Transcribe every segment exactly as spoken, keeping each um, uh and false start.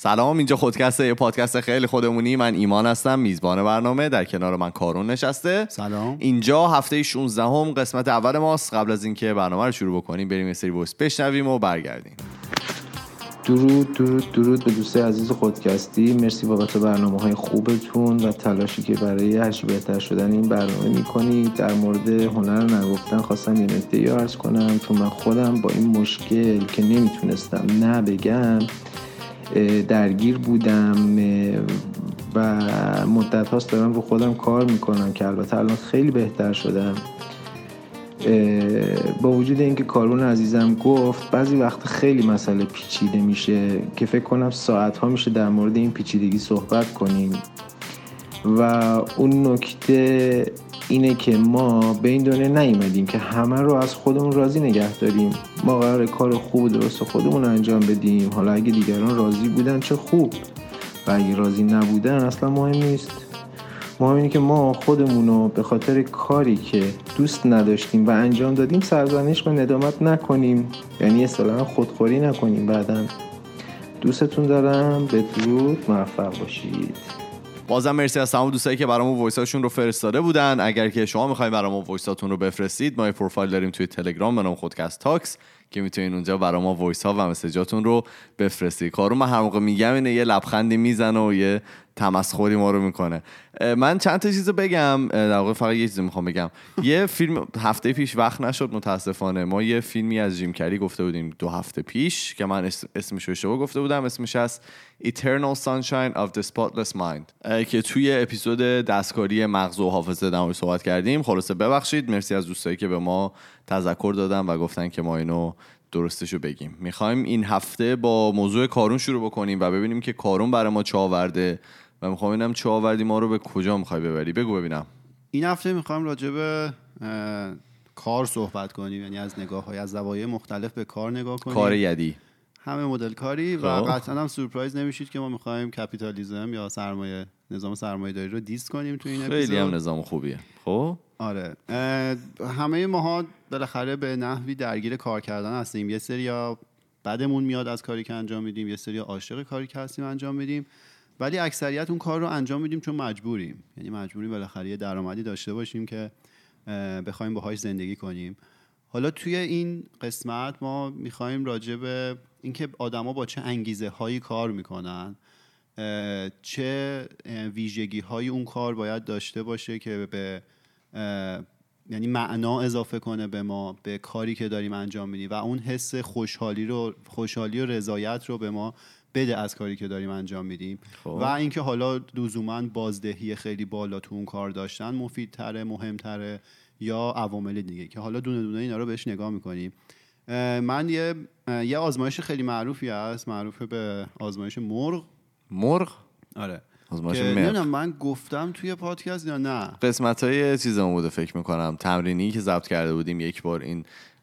سلام، اینجا خودکسته، یه پادکست خیلی خودمونی. من ایمان هستم، میزبان برنامه. در کنار من کارون نشسته. سلام. اینجا هفته شانزده هم قسمت اول ماست. قبل از اینکه برنامه رو شروع بکنیم بریم یه سری وایس بشنویم و برگردیم. درود درود درود به دوستای عزیز خودکستی. مرسی بابت برنامه‌های خوبتون و تلاشی که برای هرچی بهتر شدن این برنامه می‌کنید. در مورد هنر نگفتن خواستم یه نکته عرض کنم، چون من خودم با این مشکل که نمیتونستم نه بگم درگیر بودم و مدت هاست دارم رو خودم کار میکنم که البته الان خیلی بهتر شدم. با وجود اینکه کارون عزیزم گفت بعضی وقت خیلی مسئله پیچیده میشه که فکر کنم ساعت ها میشه در مورد این پیچیدگی صحبت کنیم و اون نکته اینه که ما به این دنیا نیومدیم که همه رو از خودمون راضی نگه داریم. ما قراره کار خوب و درست خودمون رو انجام بدیم. حالا اگه دیگران راضی بودن چه خوب، و اگه راضی نبودن اصلا مهم نیست. مهم اینه که ما خودمون رو به خاطر کاری که دوست نداشتیم و انجام دادیم سرزنش و ندامت نکنیم، یعنی اصطلاحاً خودخوری نکنیم بعداً. دوستتون دارم. بدرود، موفق باشید. بازم مرسی از تمام دوستایی که برامون وایساشون رو فرستاده بودن. اگر که شما می‌خواید برامون وایساتون رو بفرستید، ما یه پروفایل داریم توی تلگرام به نام خودکست تاکس که میتونین اونجا برای ما وایس ها و مسیجاتون رو بفرستید. کارو من هر موقع میگم اینه یه لبخندی میزنه و یه تمسخری ما رو میکنه. من چند تا چیزو بگم، در واقع فقط یه چیزی میخوام بگم. یه فیلم هفته پیش وقت نشد متاسفانه، ما یه فیلمی از جیم کری گفته بودیم دو هفته پیش که من اسمش رو اشتباه گفته بودم. اسمش از Eternal Sunshine of the Spotless Mind که توی اپیزود دستکاری مغز و حافظه در موردش صحبت کردیم. خلاصه ببخشید، مرسی از دوستایی که به ما تذکر دادن و گفتن که ما اینو درستشو بگیم. میخوایم این هفته با موضوع کارون شروع بکنیم و ببینیم که کارون برای ما چه آورده و میخوام ببینم چه آوردی ما رو به کجا میخوای ببری. بگو ببینم. این هفته میخوایم راجع به کار صحبت کنیم، یعنی از نگاه‌های از زوایای مختلف به کار نگاه کنیم. کار یدی، همه مدل کاری و قطعا هم سورپرایز نمیشید که ما میخوایم کپیتالیسم یا سرمایه نظام سرمایه‌داری رو دیس کنیم تو این اپیزود. خیلی هم نظام خوبیه. خب آره، همه ماها بالاخره به نحوی درگیر کار کردن هستیم. یه سریا بعدمون میاد از کاری که انجام میدیم، یه سریا عاشق کاری که هستیم انجام میدیم، ولی اکثریت اون کار رو انجام میدیم چون مجبوریم. یعنی مجبوریم بالاخره یه درآمدی داشته باشیم که بخوایم باهاش زندگی کنیم. حالا توی این قسمت ما میخوایم راجع به اینکه آدما با چه انگیزه هایی کار میکنن، چه ویژگی های اون کار باید داشته باشه که به یعنی معنا اضافه کنه به ما، به کاری که داریم انجام میدیم و اون حس خوشحالی رو خوشحالی و رضایت رو به ما بده از کاری که داریم انجام میدیم. و اینکه حالا لزوما بازدهی خیلی بالا تو اون کار داشتن مفیدتره، مهمتره یا عوامل دیگه که حالا دونه دونه اینا رو بهش نگاه میکنیم. من یه یه آزمایش خیلی معروفی هست، معروفه به آزمایش مرغ. مرغ؟ آره. آزمایش مرغ. نمیدونم من گفتم توی پادکست یا نه. قسمت‌های چیزمون بوده فکر میکنم، تمرینی که ضبط کرده بودیم یک بار این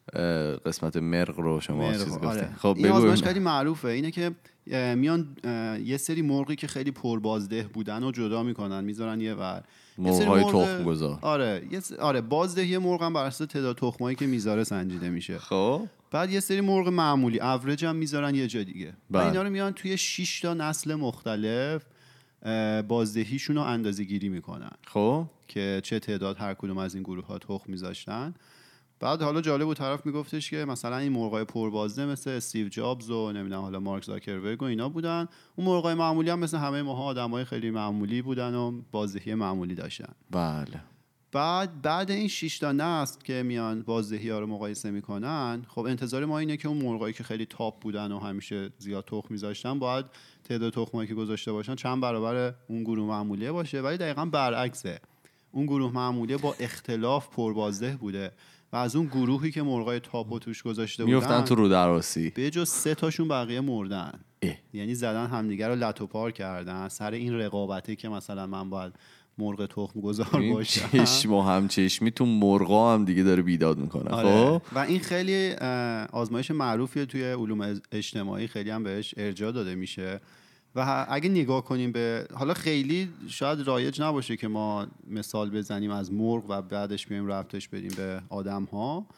قسمت مرغ رو شما چیز گفتین. آره. خب این آزمایش خیلی معروفه. اینه که میان یه سری مرغی که خیلی پربازده بودن و جدا میکنن، میذارن یه ور. مرغ‌های تخم گذار. آره، یه س... آره بازدهی مرغ هم بر اساس تعداد تخمایی که میذاره سنجیده میشه. خب بعد یه سری مرغ معمولی اوریج هم میذارن یه جا دیگه. و اینا رو میان توی شش تا نسل مختلف بازدهیشون رو اندازه‌گیری میکنن. خب که چه تعداد هر کدوم از این گروه ها تخم میذاشتن. بعد حالا جالب بود، طرف میگفتش که مثلا این مرغای پربازده مثل استیو جابز و نمیدونم حالا مارک زاکربرگ و اینا بودن، اون مرغای معمولی هم مثل همه ماها آدمای خیلی معمولی بودن و بازدهی معمولی داشتن. بله. بعد بعد این شش تا نسل که میان بازدهی ها رو مقایسه میکنن، خب انتظار ما اینه که اون مرغایی که خیلی تاپ بودن و همیشه زیاد تخم میذاشتن باید تعداد تخمایی که گذاشته باشن چند برابر اون گروه معمولیه باشه، ولی دقیقاً برعکسه. اون گروه معمولیه با اختلاف پربازده بوده و از اون گروهی که مرغای تاپو توش گذاشته بودن میافتن تو رو دراسی، به جز سه تاشون بقیه مردن. یعنی زدن همدیگه رو لت و پار کردن سر این رقابتی که مثلا من باید مرغ تخم گذار باشم. چشم و همچشمی تو مرغا هم دیگه داره بیداد میکنه. آره. خب و این خیلی آزمایش معروفیه توی علوم اجتماعی، خیلی هم بهش ارجاع داده میشه و اگه نگاه کنیم به حالا خیلی شاید رایج نباشه که ما مثال بزنیم از مرغ و بعدش بیایم ربطش بدیم به آدم ها،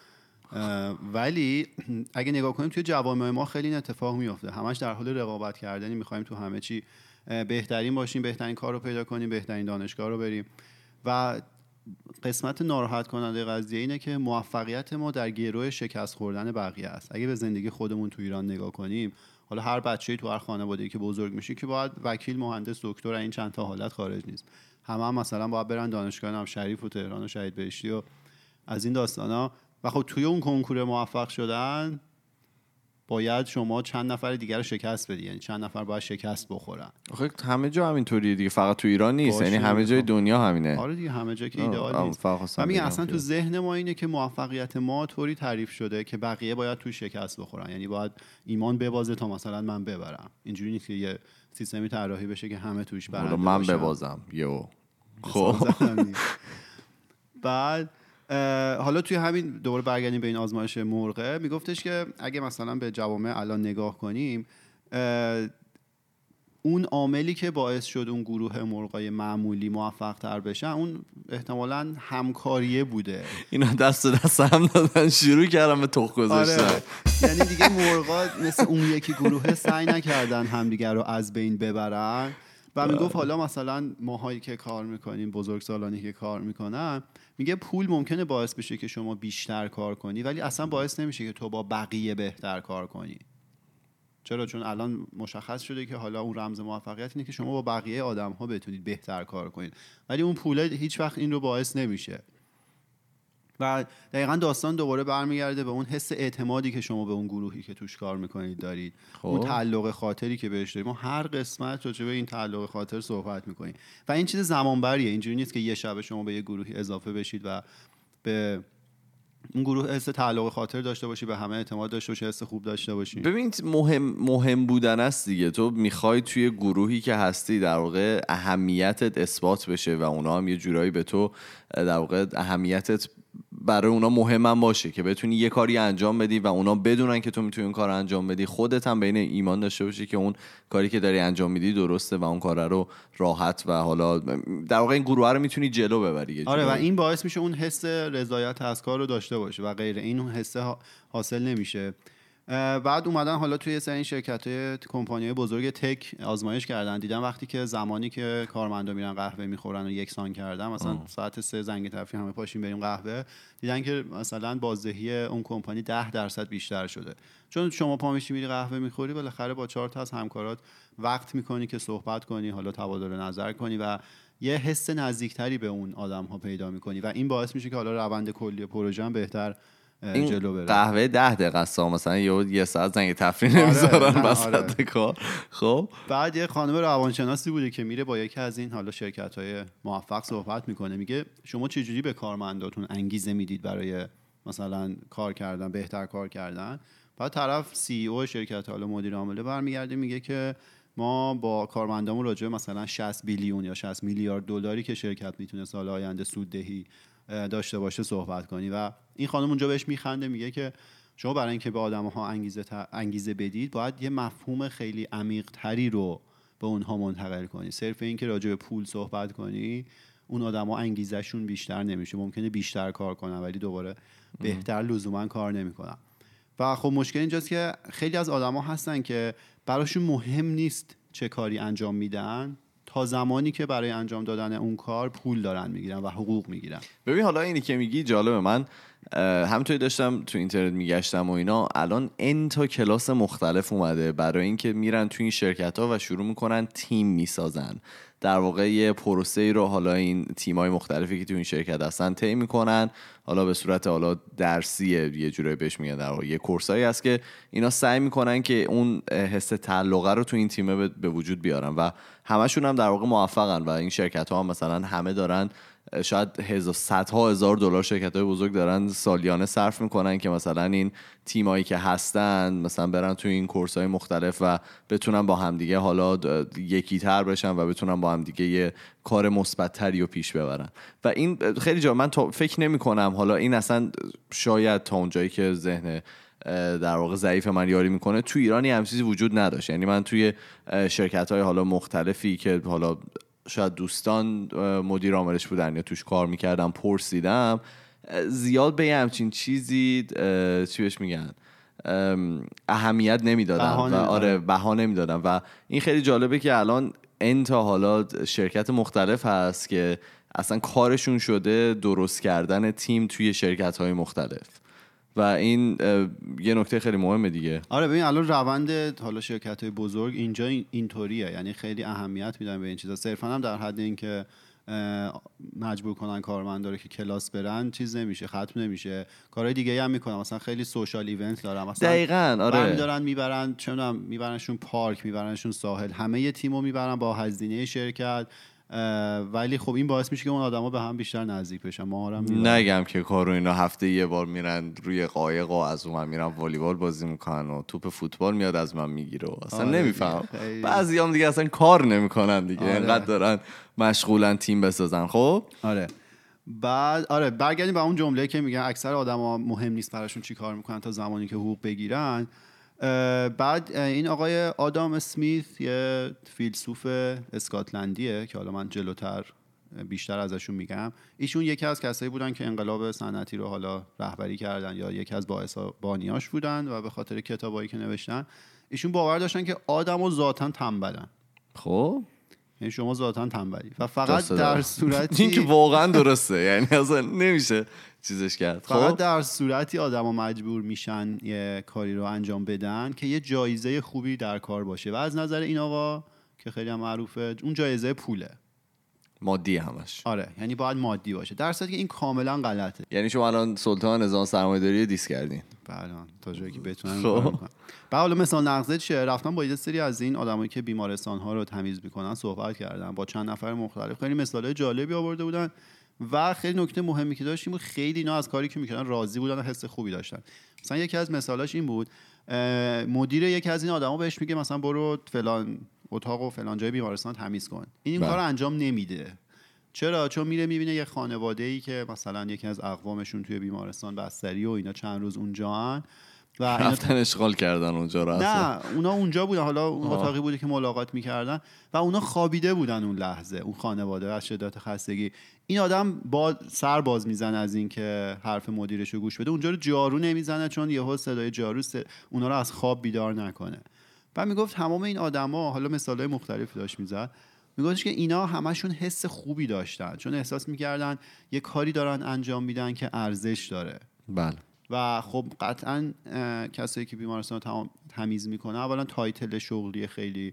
ولی اگه نگاه کنیم توی جوامع ما خیلی این اتفاق میفته، همش در حال رقابت کردنی، میخوایم تو همه چی بهترین باشیم، بهترین کار رو پیدا کنیم، بهترین دانشگاه رو بریم. و قسمت ناراحت کننده قضیه اینه که موفقیت ما در گروه شکست خوردن بقیه است. اگه به زندگی خودمون تو ایران نگاه کنیم، حالا هر بچه‌ای تو هر خانواده‌ای که بزرگ میشه که باید وکیل، مهندس، دکتر، این چند تا حالت خارج نیست، همه هم مثلا باید برن دانشگاه هم شریف و تهران و شهید بهشتی و از این داستانا. و خب توی اون کنکور موفق شدن باید شما چند نفر دیگر رو شکست بدی، یعنی چند نفر باید شکست بخورن. آخه همه جا همینطوریه دیگه، فقط تو ایران نیست، یعنی همه جای دنیا همینه. آره دیگه، همه جا که ایدئال نیست. من میگم اصلا تو ذهن ما اینه که موفقیت ما طوری تعریف شده که بقیه باید توی شکست بخورن، یعنی باید ایمان ببازه تا مثلا من ببرم. اینجوری نیست که یه سیستمی طراحی بشه که همه توش برنده باشن. من ببازم یو. خب بعد حالا توی همین دوباره برگردیم به این آزمایش مرغه، میگفتش که اگه مثلا به جوامع الان نگاه کنیم، اون عاملی که باعث شد اون گروه مرغای معمولی موفق تر بشن، اون احتمالاً همکاریه بوده. اینا دست دست هم دادن، شروع کردن به تخم گذاشتن. آره. یعنی دیگه مرغا مثل اون یکی گروه سعی نکردن همدیگر رو از بین ببرن. و میگفت حالا مثلا ماهایی که کار میکنیم، بزرگسالانی که کار میکنن، میگه پول ممکنه باعث بشه که شما بیشتر کار کنی، ولی اصلا باعث نمیشه که تو با بقیه بهتر کار کنی. چرا؟ چون الان مشخص شده که حالا اون رمز موفقیت اینه که شما با بقیه آدم ها بتونید بهتر کار کنید، ولی اون پول هیچ وقت این رو باعث نمیشه. و دقیقاً داستان دوباره برمیگرده به اون حس اعتمادی که شما به اون گروهی که توش کار میکنید دارید، خب. اون تعلق خاطری که بهش دارید. ما هر قسمت راجع به این تعلق خاطر صحبت میکنیم و این چیز زمانبریه. اینجوری نیست که یه شب شما به یه گروهی اضافه بشید و به اون گروه حس تعلق خاطر داشته باشی، به همه اعتماد داشته باشی، حس خوب داشته باشی. ببین مهم مهم بودن است دیگه. تو میخوای توی گروهی که هستی در واقع اهمیتت اثبات بشه و اونا هم یه جورایی به تو در واقع اهمیتت برای اونا مهمم باشه که بتونی یه کاری انجام بدی و اونا بدونن که تو میتونی اون کار انجام بدی. خودت هم بین ایمان داشته باشی که اون کاری که داری انجام میدی درسته و اون کار رو راحت و حالا در واقع این گروه رو میتونی جلو ببری. آره و این باعث میشه اون حس رضایت از کار رو داشته باشه و غیر این اون حس حاصل نمیشه. بعد اومدن حالا توی سری شرکت‌های کمپانی‌های بزرگ تک آزمایش کردن، دیدن وقتی که زمانی که کارمندا میرن قهوه میخورن و یکسان کردن، مثلا آه. ساعت سه زنگ تفریح همه پاشیم بریم قهوه، دیدن که مثلا بازدهی اون کمپانی ده درصد بیشتر شده. چون شما پا میشی میری قهوه میخوری، بالاخره با چهار تا از همکارات وقت میکنی که صحبت کنی، حالا تبادل نظر کنی و یه حس نزدیکتری به اون آدم‌ها پیدا میکنی و این باعث میشه که حالا روند کلی پروژه هم بهتر جلو بره. قهوه ده دقیقه است مثلا یه یه ساعت زنگ تفریح نمیذارن وسط کار. خب بعد یه خانم روانشناسی بوده که میره با یکی از این حالا شرکت‌های موفق صحبت میکنه، میگه شما چه جوری به کارمنداتون انگیزه میدید برای مثلا کار کردن، بهتر کار کردن؟ بعد طرف سی ای او شرکت حالا مدیر عامله برمیگرده میگه که ما با کارمندامون راجع به مثلا شصت بیلیون یا شصت میلیارد دلاری که شرکت میتونه سال آینده سوددهی داشته باشه صحبت کنی. و این خانم اونجا بهش میخنده، میگه که شما برای اینکه به آدم‌ها انگیزه انگیزه بدید باید یه مفهوم خیلی عمیق تری رو به اونها منتقل کنی. صرف این که راجع به پول صحبت کنی اون آدم‌ها انگیزه‌شون بیشتر نمیشه. ممکنه بیشتر کار کنن ولی دوباره بهتر لزوما کار نمیکنن. و خب مشکل اینجاست که خیلی از آدم‌ها هستن که براشون مهم نیست چه کاری انجام میدن تا زمانی که برای انجام دادن اون کار پول دارن میگیرن و حقوق میگیرن. ببین حالا اینی که میگی جالبه، من همونطوری داشتم تو اینترنت میگشتم و اینا، الان ان تا کلاس مختلف اومده برای اینکه میرن تو این شرکت ها و شروع میکنن تیم میسازن. در واقع یه پروسه‌ای رو حالا این تیم‌های مختلفی که تو این شرکت هستن طی میکنن، حالا به صورت حالا درسیه یه جورایی بهش میگن، در واقع یه کورسایی هست که اینا سعی میکنن که اون حس تعلقه رو تو این تیم به وجود بیارن و همشون هم در واقع موفقن و این شرکت‌ها هم مثلا همه دارن شاید هزار صدها هزار دلار شرکت‌های بزرگ دارن سالیانه صرف میکنن که مثلا این تیمایی که هستن مثلا برن تو این کورس‌های مختلف و بتونن با همدیگه حالا یکی‌تر بشن و بتونن با همدیگه یه کار مثبت‌تری رو پیش ببرن. و این خیلی جا من فکر نمی‌کنم حالا این اصلا شاید تا اونجایی که ذهن در واقع ضعیف من یاری میکنه تو ایرانی هم چیزی وجود نداشت. یعنی من توی شرکت‌های حالا مختلفی که حالا شاید دوستان مدیر عاملش بودن یا توش کار میکردم پرسیدم، زیاد به همچین چیزی چی بهش میگن اهمیت نمیدادن و آره بها نمیدادن و این خیلی جالبه که الان انتا حالا شرکت مختلف هست که اصلا کارشون شده درست کردن تیم توی شرکت‌های مختلف و این یه نکته خیلی مهمه دیگه. آره ببین الان روند حالا شرکت‌های بزرگ اینجا اینطوریه، یعنی خیلی اهمیت میدن به این چیزا، صرفا هم در حد اینکه مجبور کنن کارمندا رو که کلاس برن چیز نمیشه، ختم نمیشه، کارهای دیگه هم میکنن، مثلا خیلی سوشال ایونت دارن، مثلا دقیقاً آره برمی‌دارن میبرن چه میدونم میبرنشون پارک، میبرنشون ساحل، همه یه تیمو میبرن با هزینه شرکت، ولی خب این باعث میشه که اون آدما به هم بیشتر نزدیک بشن. ما هم نگم که کارو اینا هفته یه بار میرن روی قایق و از اون میرن والیبال بازی میکنن و توپ فوتبال میاد از من میگیره، اصلا آره نمیفهم بعضیام دیگه اصلا کار نمیکنن دیگه آره. انقدر دارن مشغولن تیم بسازن. خب آره بعد آره برگردیم به اون جمله که میگن اکثر آدما مهم نیست براشون چی کار میکنن تا زمانی که حقوق بگیرن. بعد این آقای آدام اسمیت یه فیلسوف اسکاتلندیه که حالا من جلوتر بیشتر ازشون میگم، ایشون یکی از کسایی بودن که انقلاب صنعتی رو حالا رهبری کردن یا یکی از باعث بانیاش بودن و به خاطر کتابایی که نوشتن ایشون باور داشتن که آدمو ذاتاً تنبلن. خب یعنی شما ذاتاً تنبلی و فقط در صورتی این که واقعا درسته، یعنی اصلا نمیشه چیزش کرد. فقط در صورتی آدما مجبور میشن یه کاری رو انجام بدن که یه جایزه خوبی در کار باشه و از نظر این آقا که خیلی هم معروفه اون جایزه پوله، مادی همش. آره یعنی باید مادی باشه، در صورتی که این کاملا غلطه. یعنی شما الان سلطان نظام سرمایه‌داری دیس کردین. بله تا جایی که بتونن کار کنن. بعد حالا مثلا نقضه چیه، رفتم با یه سری از این آدمایی که بیمارستان ها رو تمیز میکنن صحبت کردم با چند نفر مختلف، خیلی مثالای جالبی آورده بودن و خیلی نکته مهمی که داشتیم بود خیلی اینا از کاری که میکردن راضی بودن و حس خوبی داشتن. مثلا یکی از مثالاش این بود مدیر یکی از این آدما بهش میگه مثلا برو فلان اتاق و فلان جای بیمارستان تمیز کن، این این کارو انجام نمیده. چرا؟ چون میره میبینه یه خانواده‌ای که مثلا یکی از اقوامشون توی بیمارستان بستری و اینا چند روز اونجان و رفتن اشغال کردن اونجا رو. نه اونا اونجا بودن، حالا اون اتاقی بوده که ملاقات میکردن و اونا خوابیده بودن اون لحظه، اون خانواده از شدت خستگی. این آدم با سر باز میزنه از این که حرف مدیرش رو گوش بده، اونجا رو جارو نمیزنه چون یهو صدای جارو س... اونا رو از خواب بیدار نکنه. بعد میگفت تمام این آدما، حالا مثالای مختلفی داشت میزد، میگفتش که اینا همشون حس خوبی داشتن چون احساس میکردن یه کاری دارن انجام میدن که ارزش داره. بله. و خب قطعا کسایی که بیمارستان رو تمیز میکنه اولا تایتل شغلی خیلی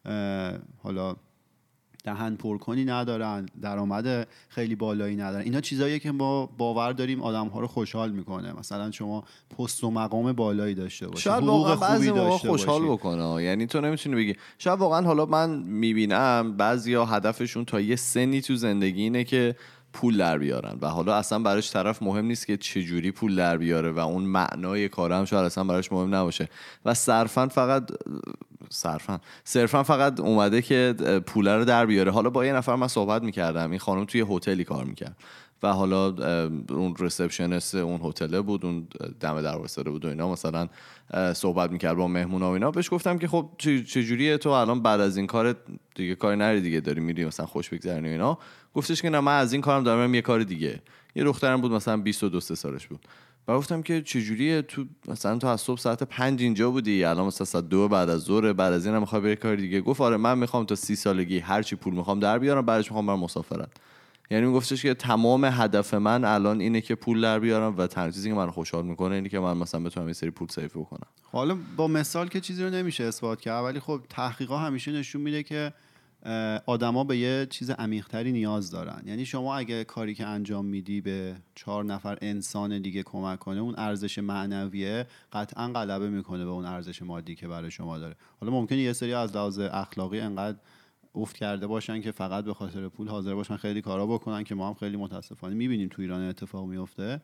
حالا دهن پرکنی ندارن، درآمد خیلی بالایی ندارن، اینا چیزاییه که ما باور داریم آدم‌ها رو خوشحال میکنه. مثلا شما پست و مقام بالایی داشته باشی، شاید واقعا بعضی موقع خوشحال بکنه، یعنی تو نمیتونی بگی. شاید واقعا حالا من میبینم بعضیا هدفشون تا یه سنی تو زندگی اینه که پول در بیارن و حالا اصلا براش طرف مهم نیست که چه جوری پول در بیاره و اون معنای کار هم شاید اصلا براش مهم نباشه و صرفا فقط صرفا صرفا فقط اومده که پول رو در بیاره. حالا با یه نفر من صحبت میکردم، این خانم توی هتلی کار میکرد و حالا اون ریسپشنیست اون هتل بود، اون دم در وایساده بود و اینا، مثلا صحبت میکرد با مهمونا و اینا. بهش گفتم که خب چه جوریه تو الان بعد از این کار دیگه کاری نری دیگه، داری میری مثلا خوش بگذرونی اینا؟ گفتش که نه من از این کارم دارم یه کار دیگه. یه دخترم بود مثلا بیست و دو سالش بود و گفتم که چه جوریه تو مثلا تو از صبح ساعت پنج اینجا بودی الان مثلا ساعت دو بعد از ظهر، بعد از اینم میخوای بری کار دیگه؟ گفت آره من میخوام تا سی سالگی هر چی پول میخوام در بیارم، بعدش میخوام برم مسافرت. یعنی میگفتش که تمام هدف من الان اینه که پول در بیارم و تنها چیزی که من خوشحال میکنه اینه که من مثلا بتونم یه سری پول سیف بکنم. حالا با مثال که چیزی رو نمیشه اثبات کرد، ولی خب تحقیقات همیشه نشون میده که آدما به یه چیز عمیق‌تری نیاز دارن. یعنی شما اگه کاری که انجام میدی به چهار نفر انسان دیگه کمک کنه، اون ارزش معنویه قطعا غلبه میکنه به اون ارزش مادی که برای شما داره. حالا ممکنه یه سری از لحاظ اخلاقی انقدر افت کرده باشن که فقط به خاطر پول حاضر باشن خیلی کارا بکنن که ما هم خیلی متاسفانه میبینیم تو ایران اتفاق میفته،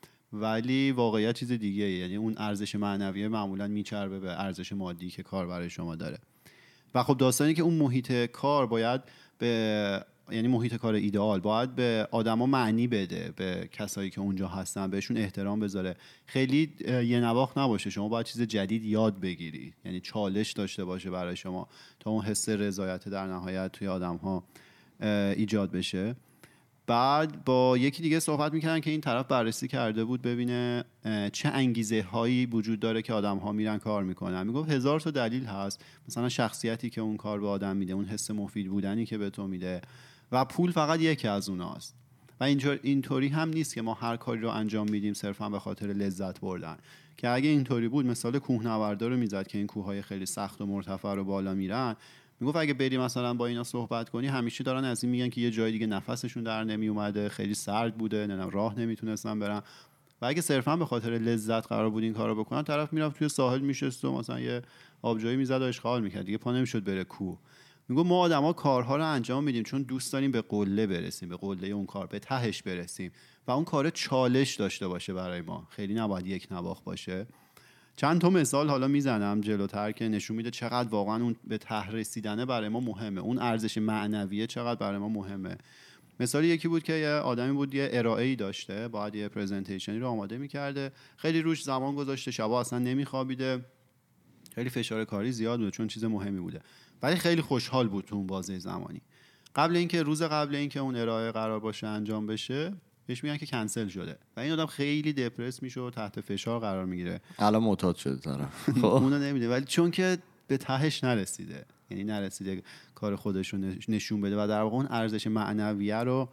ولی واقعیت چیز دیگه، یعنی اون ارزش معنویه معمولا میچربه به ارزش مادی که کار برای شما داره. و خب داستانی که اون محیط کار باید به، یعنی محیط کار ایدئال باید به آدما معنی بده، به کسایی که اونجا هستن بهشون احترام بذاره، خیلی یه نواخت نباشه. شما باید چیز جدید یاد بگیری، یعنی چالش داشته باشه برای شما تا اون حس رضایت در نهایت توی آدم‌ها ایجاد بشه. بعد با یکی دیگه صحبت میکردن که این طرف بررسی کرده بود ببینه چه انگیزه هایی وجود داره که آدم ها میرن کار میکنن. میگفت هزار تا دلیل هست، مثلا شخصیتی که اون کار به آدم میده، اون حس مفید بودنی که به تو میده، و پول فقط یکی از اوناست. و اینجور اینطوری هم نیست که ما هر کاری رو انجام میدیم صرفا به خاطر لذت بردن. که اگه اینطوری بود مثال کوهنوردا رو میزد که این کوههای خیلی سخت و مرتفع رو بالا میرن. میگفت اگه بری مثلا با اینا صحبت کنی همیشه دارن از این میگن که یه جای دیگه نفسشون در نمی اومده، خیلی سرد بوده، نه راه نمیتونستن برن. و اگه صرفا به خاطر لذت قرار بود این کارو بکنن، طرف میرفت توی ساحل میشست و مثلا یه آبجویی میزد و اشغال میکرد، دیگه پا نمیشد بره کوه. میگه ما آدما کارها رو انجام میدیم چون دوست داریم به قله برسیم، به قله اون کار، به تهش برسیم و اون کار چالش داشته باشه برای ما، خیلی نباید یک نواخت باشه. چند تا مثال حالا میزنم جلوتر که نشون میده چقدر واقعا اون به ته رسیدنه برای ما مهمه، اون ارزش معنویه چقدر برای ما مهمه. مثال یکی بود که یه آدمی بود یه ارائه‌ای داشته، باید یه پرزنتیشنی رو آماده می‌کرده، خیلی روش زمان گذاشته، شبا اصلا نمیخوابیده، خیلی فشار کاری زیاد بود چون چیز مهمی بوده، ولی خیلی خوشحال بود تو اون بازه زمانی. قبل اینکه روز قبل اینکه اون ارائه قرار باشه انجام بشه بهش میگن که کنسل شده و این آدم خیلی دپرس میشه و تحت فشار قرار میگیره. الان معتاد شده طرف. خب اونو نمیده، ولی چون که به تهش نرسیده، یعنی نرسیده کار خودش رو نشون بده و در واقع اون ارزش معنویه رو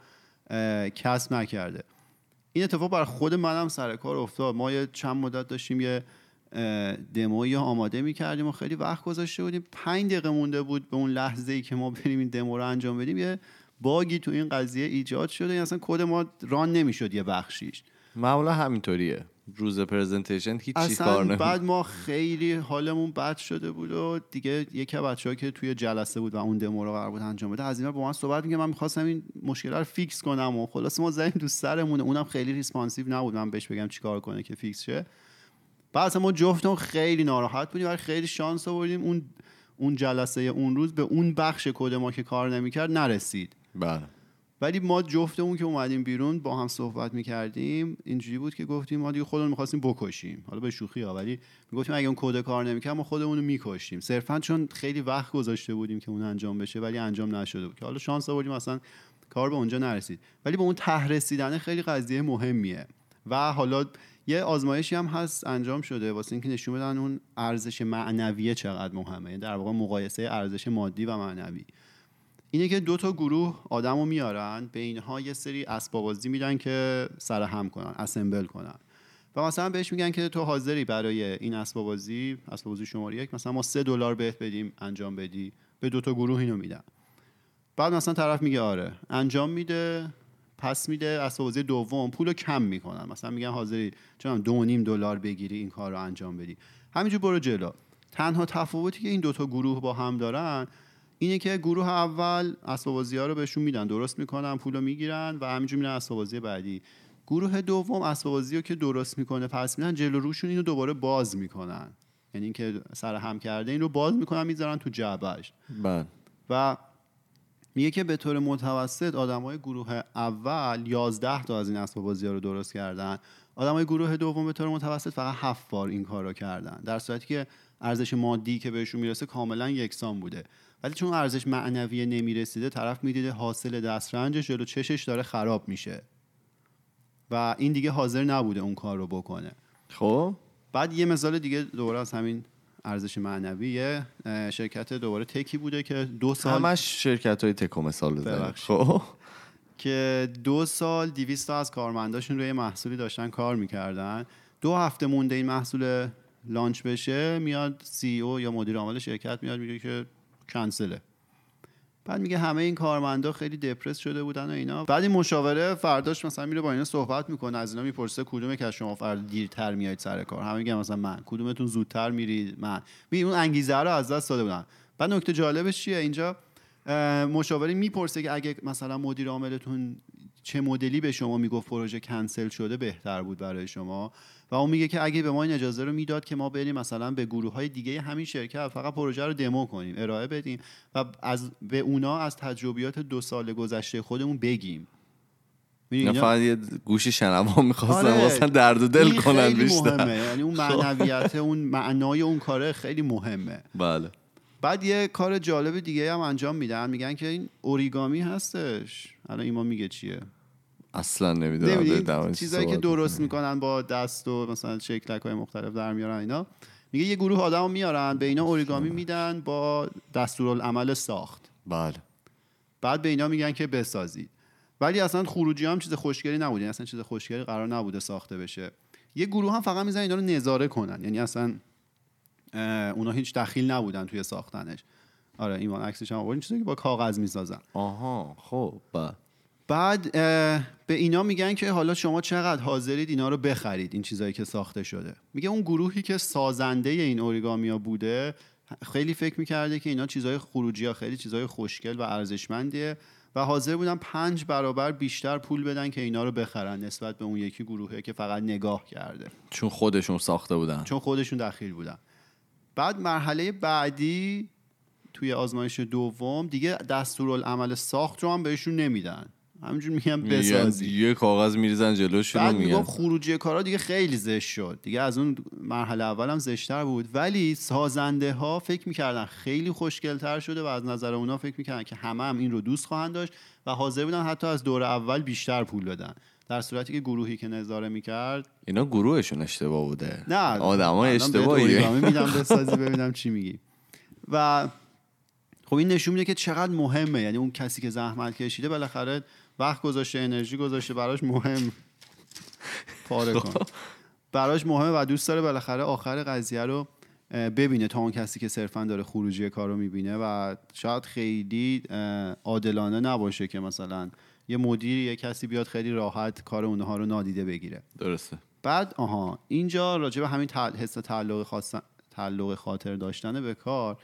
کسب نکرده. این اتفاق بر خود منم سر کار افتاد. ما یه چند مدت داشتیم یه دمویی آماده میکردیم و خیلی وقت گذاشته بودیم، پنج دقیقه مونده بود به اون لحظه‌ای که ما بریم این دمو رو انجام بدیم، یه باگی تو این قضیه ایجاد شده، یعنی اصلا کد ما ران نمیشد یه بخشیش. معمولا همینطوریه روز پرزنتیشن هیچ چیز کار نمیکنه. بعد ما خیلی حالمون بد شده بود و دیگه یکی از بچه‌ها که توی جلسه بود و اون دمو رو قرار بود انجام بده از اینا با من صحبت می‌کنه، من می‌خواستم این مشکل رو فیکس کنم و خلاص ما زدیم تو سرمون، اونم خیلی ریسپانسیو نبود من بهش بگم چیکار کنه که فیکس شه. بعد ما جفتمون خیلی ناراحت بودیم ولی خیلی شانس آوردیم اون اون جلسه اون روز به اون بخش کد ما که کار نمی‌کرد نرسید. بله. ولی ما جفتمون که اومدیم بیرون با هم صحبت می‌کردیم اینجوری بود که گفتیم ما دیگه خودمون می‌خواستیم بکشیم، حالا به شوخی ها، ولی میگفتیم اگه اون کد کار نمی‌کرد ما خودمون رو می‌کشتیم، صرفاً چون خیلی وقت گذاشته بودیم که اون انجام بشه ولی انجام نشده بود که حالا شانس آوردیم اصلا کار به اونجا نرسید. ولی به اون ته رسیدن خیلی قضیه مهمیه و حالا یه آزمایشی هم هست انجام شده واسه اینکه نشون بدن اون ارزش معنویه چقدر مهمه، در واقع مقایسه ارزش مادی و معنوی. اینه که دو تا گروه آدمو میارن، به اینها یه سری اسباب بازی میدن که سرهم کنن، اسمبل کنن و مثلا بهش میگن که تو حاضری برای این اسباب بازی، اسباب بازی شماره یک مثلا ما سه دلار بهت بدیم انجام بدی، به دو تا گروه اینو میدن. بعد مثلا طرف میگه آره انجام میده، پس میده اسباب بازی دوم پولو کم میکنن، مثلا میگن حاضری چون دو و نیم دلار بگیری این کار رو انجام بدی، همینجور برو جلو. تنها تفاوتی که این دو تا گروه با هم دارن اینه که گروه اول اسباب بازی‌ها رو بهشون میدن، درست میکنن، پولو میگیرن و همینجور میرن اسباب بازی بعدی. گروه دوم اسباب بازی رو که درست میکنه پس میدن، جلو روشون اینو دوباره باز میکنن، یعنی اینکه سر هم کرده این رو باز میکنن میذارن تو جعبهش. بله. و میگه که به طور متوسط آدمای گروه اول یازده تا از این اسباب بازی‌ها رو درست کردن، آدمای گروه دوم به طور متوسط فقط هفت بار این کار رو کردن، در صورتی که ارزش مادی که بهشون میرسه کاملا یکسان بوده. ولی چون ارزش معنوی نمیرسیده طرف میدیده حاصل دسترنجش جلو چشش داره خراب میشه و این دیگه حاضر نبوده اون کار رو بکنه. خب بعد یه مثال دیگه دوباره از همین ارزش معنوی، یه شرکت دوباره تکی بوده که دو سال همش شرکت های تک و مثال بزنید خب که دو سال دویست تا از کارمنداشون روی محصولی داشتن کار میکردن، دو هفته مونده این محصول لانچ بشه میاد سی او یا مدیر عامل شرکت میاد میگه که کنسله. بعد میگه همه این کارمندا خیلی دپرس شده بودن و اینا. بعد این مشاوره فرداش مثلا میره با اینا صحبت میکنه، از اینا میپرسه کدومه که از شما فردا دیرتر میایید سر کار، همه میگن مثلا من، کدومتون زودتر میرید من. میگه اون انگیزه رو از دست داده بودن. بعد نکته جالبش چیه اینجا، مشاوره میپرسه که اگه مثلا مدیر عاملتون چه مدلی به شما میگفت پروژه کنسل شده بهتر بود برای شما، و اون میگه که اگه به ما این اجازه رو میداد که ما بریم مثلا به گروه‌های دیگه همین شرکت فقط پروژه رو دمو کنیم، ارائه بدیم و از به اونا از tجربیات دو سال گذشته خودمون بگیم. نه فقط یه گوشی شنوا می‌خواستن آره واسه درد و دل کنن بیشتر. مهمه، یعنی اون معنویت اون معنای اون کاره خیلی مهمه. بله. بعد یه کار جالب دیگه هم انجام میدن، میگن که این اوریگامی هستش. الان ایمان میگه چیه؟ اصلا نمیدونم چیزایی که درست میکنن با دست و مثلا شکلک‌های مختلف در میارن اینا. میگه یه گروه آدمو میارن به اینا اوریگامی میدن با دستورالعمل ساخت. بله. بعد به اینا میگن که بسازید. ولی اصلا خروجی هم چیز خوشگلی نبوده، اصلا چیز خوشگلی قرار نبوده ساخته بشه. یه گروه هم فقط میزنن اینا رو نظاره کنن، یعنی اصلا اونا هیچ دخیل نبودن توی ساختنش. آره ایمان عکسش هم آوردین، چیزی که با کاغذ میسازن. آها خب بعد بعد به اینا میگن که حالا شما چقدر حاضرید اینا رو بخرید، این چیزایی که ساخته شده. میگه اون گروهی که سازنده این اوریگامیا بوده خیلی فکر میکرده که اینا چیزای خروجی ها خیلی چیزای خوشگل و ارزشمندیه و حاضر بودن پنج برابر بیشتر پول بدن که اینا رو بخرن نسبت به اون یکی گروهه که فقط نگاه کرده، چون خودشون ساخته بودن، چون خودشون دخیل بودن. بعد مرحله بعدی توی آزمایش دوم دیگه دستورالعمل ساخت رو هم بهشون نمیدن، همینجور میگن بسازی، یه کاغذ میریزن جلوشون رو میگن. بعد خروجی کارا دیگه خیلی زشت شد دیگه، از اون مرحله اول هم زشت‌تر بود، ولی سازنده ها فکر میکردن خیلی خوشگل‌تر شده و از نظر اونا فکر میکردن که همه هم این رو دوست خواهند داشت و حاضر بودن حتی از دور اول بیشتر پول بدن، در صورتی که گروهی که نظاره میکرد اینا گروهشون اشتباه بوده. نه آدمای اشتباهیه. میدم بسازی ببینم چی میگی. و خب این نشون میده که چقدر مهمه، یعنی اون کسی که زحمت کشیده بالاخره وقت گذاشته، انرژی گذاشته، براش مهم پاره کن براش مهمه و دوست داره بالاخره آخر قضیه رو ببینه تا اون کسی که صرفا داره خروجی کار رو میبینه و شاید خیلی عادلانه نباشه که مثلا یه مدیر یه کسی بیاد خیلی راحت کار اونها رو نادیده بگیره. درسته. بعد آها اینجا راجع به همین حس تعلق خاص تعلق خاطر داشتن به کار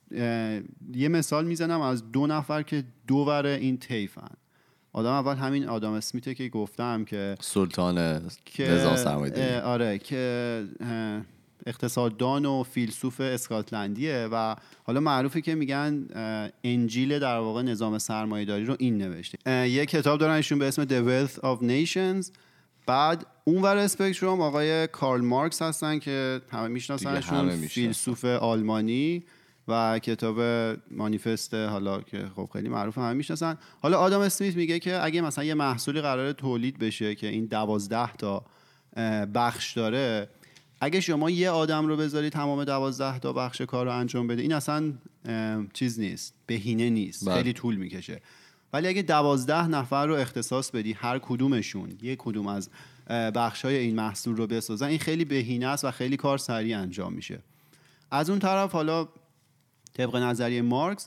یه مثال میزنم از دو نفر که دوور این طیفن. آدم اول همین آدم اسمیته که گفتم که سلطان نظام سرمایه‌داری، آره که اقتصاددان و فیلسوف اسکاتلندیه و حالا معروفه که میگن انجیل در واقع نظام سرمایه‌داری رو این نوشته. یه کتاب دارن ایشون به اسم The Wealth of Nations. بعد اونور اسپکتروم آقای کارل مارکس هستن که همه میشناسنشون، فیلسوف آلمانی و کتاب مانیفست حالا که خب خیلی معروفه همه میشناسن. حالا آدم اسمیت میگه که اگه مثلا یه محصولی قراره تولید بشه که این دوازده تا بخش داره، اگه شما یه آدم رو بذاری تمام دوازده تا بخش کار رو انجام بده این اصلا چیز نیست، بهینه نیست، بله. خیلی طول میکشه. ولی اگه دوازده نفر رو اختصاص بدی هر کدومشون یک کدوم از بخش‌های این محصول رو بسازن، این خیلی بهینه است و خیلی کار سریع انجام میشه. از اون طرف حالا طبق نظریه مارکس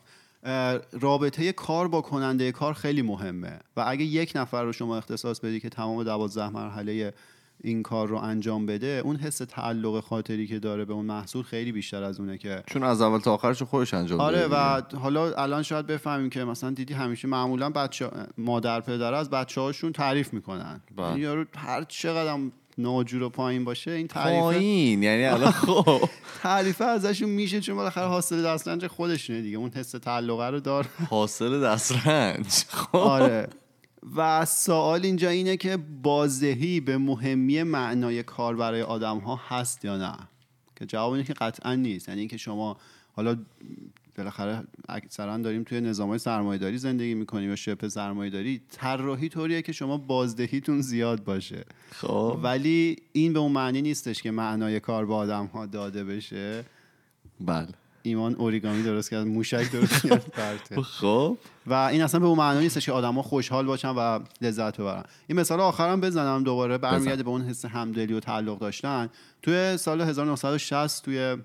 رابطه کار با کننده کار خیلی مهمه و اگه یک نفر رو شما اختصاص بدی که تمام دوازده مرحله این کار رو انجام بده، اون حس تعلق خاطری که داره به اون محصول خیلی بیشتر از اونه که چون از اول تا آخرش خودش انجام آره بده. و حالا الان شاید بفهمیم که مثلا دیدی همیشه معمولا بچه مادر پدر از بچه‌هاشون تعریف میکنن، یعنی یارو هر چقدر ناجور و پایین باشه این تعریف پایین یعنی الان خب تعریف ازشون میشه چون بالاخره حاصل دسترنج خودشونه دیگه، اون حس تعلقه رو داره. حاصل دسترنج خب آره. و سوال اینجا اینه که بازدهی به مهمی معنای کار برای آدم ها هست یا نه؟ که جواب اینه که قطعا نیست. یعنی اینکه شما حالا بالاخره اکثرا داریم توی نظام‌های سرمایه‌داری زندگی می‌کنیم یا شبه سرمایه‌داری، طراحی طوریه که شما بازدهیتون زیاد باشه. خب ولی این به اون معنی نیستش که معنای کار به آدم‌ها داده بشه. بله. ایمان اوریگامی درست کرد، موشک درست کرد. خب و این اصلا به اون معنی نیستش که آدم‌ها خوشحال باشن و لذت ببرن. این مثال آخرم بزنم دوباره برمیگرده به اون حس همدلی و تعلق داشتن. توی سال هزار و نهصد و شصت توی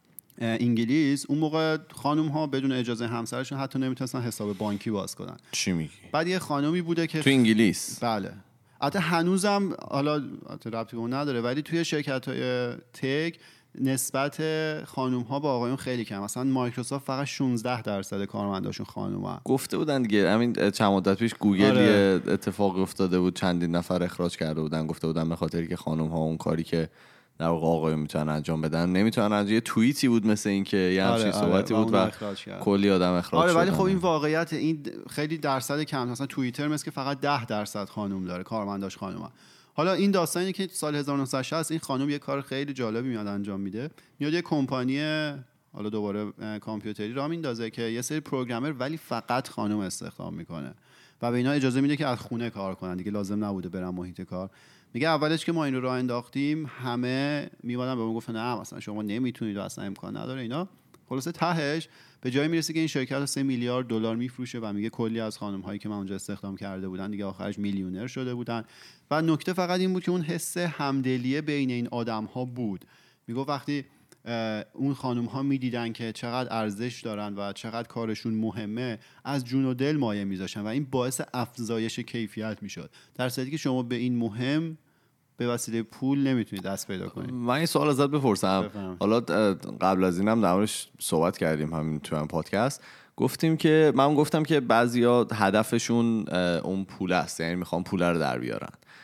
انگلیس اون موقع خانم ها بدون اجازه همسرشون حتی نمیتونستن حساب بانکی باز کنن. چی میگی؟ بعد یه خانومی بوده که تو انگلیس، بله البته هنوزم حالا ربطی به اون نداره، ولی توی شرکت‌های تک نسبت خانم ها با آقایون خیلی کم. مثلا مایکروسافت فقط شانزده درصد کارمنداشون خانومن. گفته بودن دیگه همین چند مدت پیش گوگل آره. یه اتفاقی افتاده بود، چندین نفر اخراج کرده بودن، گفته بودن به خاطری که خانم ها اون کاری که در واقع آقایون میتونن انجام بدن نمیتونن انجام. یه توییتی بود مثل این که یه همچین آره، صحبتی آره. بود و کلی آدم اخراج آره شدن. ولی خب این واقعیت، این خیلی درصد کم. مثلا توییتر مثل که فقط ده درصد خانم داره، کارمنداش خانومه. حالا این داستانی که سال هزار و نهصد و شصت این خانم یه کار خیلی جالبی میاد انجام میده، میاد یه کمپانی حالا دوباره کامپیوتری راه میندازه که یه سری پروگرامر ولی فقط خانم استخدام میکنه و به اینا اجازه میده که از خونه کار کنن دیگه، لازم نبوده برن محیط کار. میگه اولش که ما این رو راه انداختیم همه میومدن به ما گفتن نه مثلا شما نمیتونید و اصلا امکان نداره اینا. خلاصه تهش به جایی میرسه که این شرکت سه میلیارد دلار میفروشه و میگه کلی از خانم هایی که من اونجا استخدام کرده بودن دیگه آخرش میلیونر شده بودن. و نکته فقط این بود که اون حس همدلی بین این آدم ها بود. میگه وقتی اون خانم ها میدیدن که چقدر ارزش دارن و چقدر کارشون مهمه، از جون و دل مایه میذاشتن و این باعث افزایش کیفیت میشد، در صورتی که شما به این مهم به وسیله پول نمیتونید دست پیدا کنید. من این سوال ازت بپرسم بفهم. حالا قبل از اینم در موردش صحبت کردیم همین تو هم پادکست، گفتیم که من گفتم که بعضیا هدفشون اون پول است، یعنی میخوان پول رو در بیارن.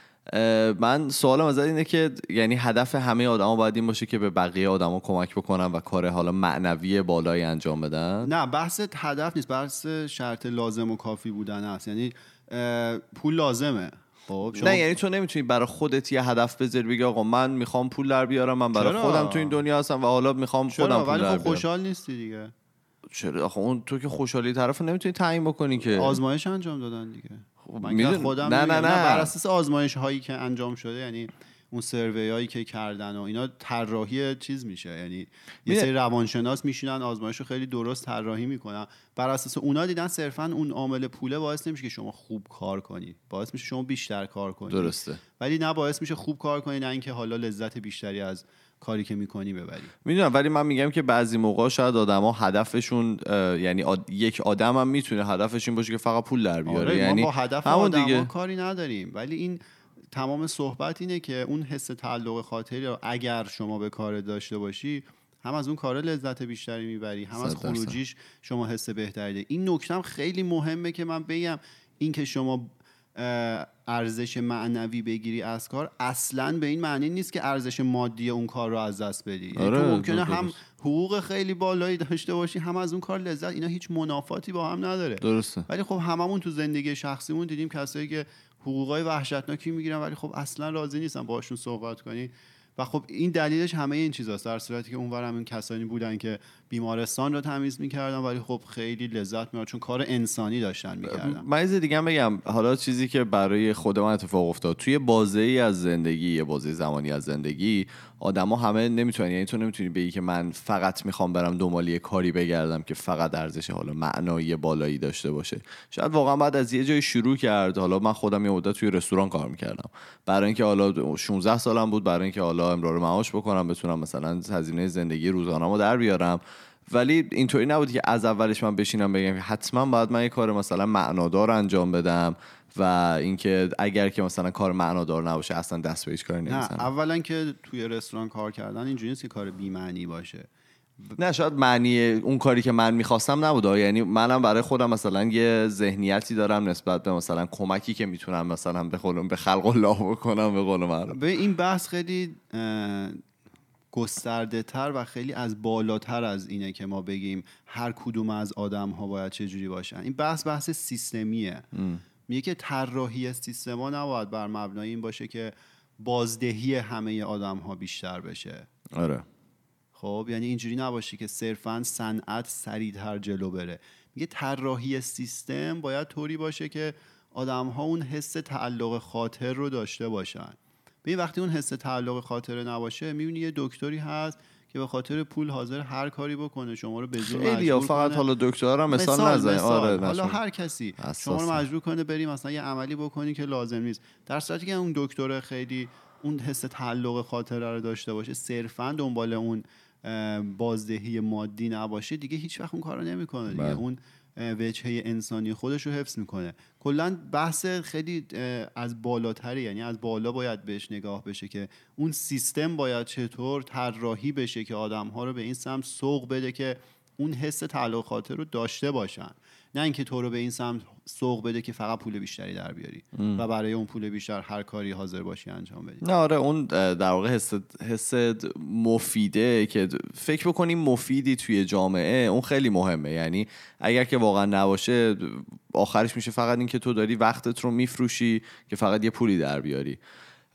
من سوالم ازت اینه که یعنی هدف همه آدما باید این باشه که به بقیه آدما کمک بکنن و کار حالا معنوی بالایی انجام بدن؟ نه بحث هدف نیست، بحث شرط لازم و کافی بودن است. یعنی پول لازمه. خب شما... نه یعنی تو نمیتونی برای خودت یه هدف بذاری بگی آقا من میخوام پول در بیارم، من برای چرا؟ خودم تو این دنیا هستم و حالا میخوام خودم پول در بیارم. ولی خب خوشحال نیستی دیگه. چرا؟ آخه اون تو که خوشحالی طرفو نمیتونی تعیین بکنی که. آزمایش انجام دادن دیگه. خب من میدون... خودم نه نه نه بر اساس آزمایش هایی که انجام شده، یعنی اون سروی هایی که کردن و اینا طراحی چیز میشه، یعنی یه سری روانشناس میشینن آزمایشو خیلی درست طراحی میکنن، بر اساس اونا دیدن صرفا اون عامل پوله باعث نمیشه که شما خوب کار کنی، باعث میشه شما بیشتر کار کنی. درسته. ولی نه باعث میشه خوب کار کنی، نه اینکه حالا لذت بیشتری از کاری که میکنی ببری. میدونم، ولی من میگم که بعضی موقع شاید آدما هدفشون یعنی آد... یک آدم هم میتونه هدفش این باشه که فقط پول در بیاره. آره، یعنی ما با هدف همون آدما دیگه کاری نداریم، ولی این تمام صحبت اینه که اون حس تعلق خاطری رو اگر شما به کار داشته باشی، هم از اون کار لذت بیشتری میبری، هم از خروجیش شما حس بهتری داری. این نکته هم خیلی مهمه که من بگم، این که شما ارزش معنوی بگیری از کار اصلاً به این معنی نیست که ارزش مادی اون کار رو از دست بدی. آره، تو ممکنه هم حقوق خیلی بالایی داشته باشی، هم از اون کار لذت، اینا هیچ منافاتی با هم نداره. درسته. ولی خب هممون تو زندگی شخصیمون دیدیم کسایی که حقوقای وحشتناکی میگیرن ولی خب اصلا راضی نیستن باهاشون صحبت کنی و خب این دلیلش همه این چیزاست، در صورتی که اونور هم این کسانی بودن که بیمارستان رو تمیز میکردن ولی خب خیلی لذت می‌بردن چون کار انسانی داشتن میکردن. من یه دیگه هم بگم، حالا چیزی که برای خود من اتفاق افتاد توی بازه‌ای از زندگی، یه بازه زمانی از زندگی، آدما همه نمیتونن، یعنی تو نمیتونی بگی که من فقط میخوام برم دنبال یه کاری بگردم که فقط ارزش حالا معنایی بالایی داشته باشه. شاید واقعا بعد از یه جای شروع کرد. حالا من خودم یه مدت توی رستوران کار میکردم برای اینکه حالا شانزده سالم بود، برای اینکه حالا امرار معاش بکنم بتونم مثلا هزینه زندگی روزانه‌مو در بیارم. ولی اینطوری نبود که از اولش من بشینم بگم حتما باید من یه کار مثلا معنادار انجام بدم و اینکه اگر که مثلا کار معنادار نباشه اصلا دست به هیچ کاری نمیزنم. نه اولا که توی رستوران کار کردن اینجوری نیست که کار بی معنی باشه. نه شاید معنی اون کاری که من میخواستم نبوده، یعنی منم برای خودم مثلا یه ذهنیتی دارم نسبت به مثلا کمکی که میتونم مثلا به خودم به خلق الله بکنم به قول من. به این بحث خیلی گسترده تر و خیلی از بالاتر از اینه که ما بگیم هر کدوم از آدم ها باید چه جوری باشن. این بحث بحث سیستمیه. میگه که طراحی سیستما نباید بر مبنای این باشه که بازدهی همه آدم ها بیشتر بشه. آره. خب یعنی اینجوری نباشه که صرفاً صنعت سریعتر جلو بره. میگه طراحی سیستم باید طوری باشه که آدم ها اون حس تعلق خاطر رو داشته باشن. ببین وقتی اون حس تعلق خاطره نباشه، میبینی یه دکتری هست که به خاطر پول حاضر هر کاری بکنه، شما رو به زور مجبور خیلی فقط کنه. حالا دکترها مثال, مثال نزنه. آره حالا هر کسی شما رو مجبور کنه بریم مثلا یه عملی بکنی که لازم نیست، در صورتی که اون دکتر خیلی اون حس تعلق خاطره رو داشته باشه، صرفا دنبال اون بازدهی مادی نباشه، دیگه هیچ وقت اون کارو نمیکنه دیگه. اون وجهه انسانی خودش رو حفظ میکنه. کلا بحث خیلی از بالاتری، یعنی از بالا باید بهش نگاه بشه که اون سیستم باید چطور طراحی بشه که آدم‌ها رو به این سمت سوق بده که اون حس تعلق خاطر رو داشته باشن، نه اینکه تو رو به این سمت سوق بده که فقط پول بیشتری در بیاری ام. و برای اون پول بیشتر هر کاری حاضر باشی انجام بدی. نه آره، اون در واقع حس حس مفیده که فکر بکنیم مفیدی توی جامعه، اون خیلی مهمه. یعنی اگر که واقعا نباشه، آخرش میشه فقط این که تو داری وقتت رو میفروشی که فقط یه پولی در بیاری.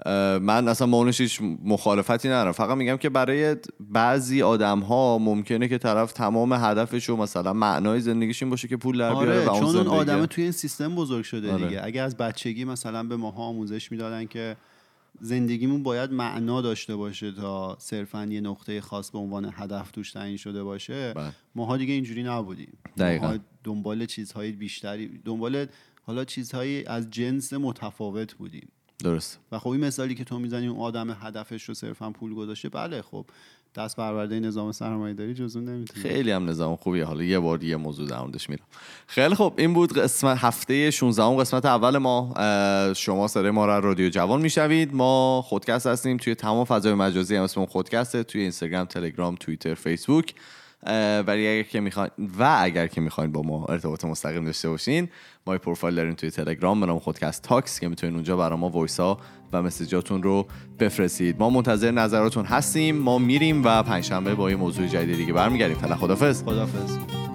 من اصلا با اونش هیچ مخالفتی ندارم، فقط میگم که برای بعضی آدم ها ممکنه که طرف تمام هدفش و مثلا معنای زندگیش این باشه که پول در بیاره. آره، و اون چون اون زندگی آدم توی این سیستم بزرگ شده آره. دیگه. اگه از بچگی مثلا به ماها آموزش میدادن که زندگیمون باید معنا داشته باشه تا صرفا یه نقطه خاص به عنوان هدف توش تعیین شده باشه، بله. ماها دیگه اینجوری نبودیم. دقیقاً. ماها دنبال چیزهای بیشتری، دنبال حالا چیزهایی از جنس متفاوت بودیم. درست. و خب این مثالی که تو میزنی اون آدم هدفش رو صرفا پول گذاشته، بله خب دست پرورده نظام سرمایه‌داری جزو نمیتونه. خیلی هم نظام خوبیه. حالا یه بار یه موضوع در موردش میرم. خیلی خب، این بود قسمت هفته شانزدهم قسمت اول ما. شما صدای ما رو رادیو جوان میشنوید. ما خودکست هستیم توی تمام فضای مجازی، هم اسممون خودکسته، توی اینستاگرام، تلگرام، توییتر، فیسبوک. ولی اگر که میخواین و اگر که میخواین با ما ارتباط مستقیم داشته باشین، ما یه پروفایل داریم توی تلگرام به نام خودکست تاکس که میتونین اونجا برای ما وایس ها و مسیجاتون رو بفرستید. ما منتظر نظراتون هستیم. ما میریم و پنجشنبه با یه موضوع جدید دیگه برمیگردیم. فعلا خدافظ. خدافظ.